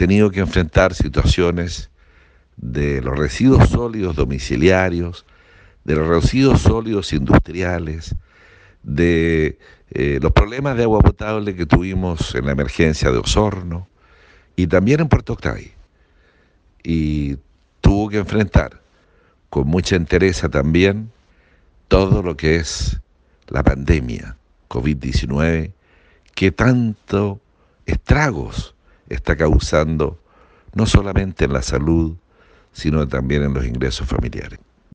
tenido que enfrentar situaciones de los residuos sólidos domiciliarios, de los residuos sólidos industriales, de los problemas de agua potable que tuvimos en la emergencia de Osorno y también en Puerto Octavio. Y tuvo que enfrentar con mucha entereza también todo lo que es la pandemia COVID-19, que tanto estragos está causando, no solamente en la salud, sino también en los ingresos familiares.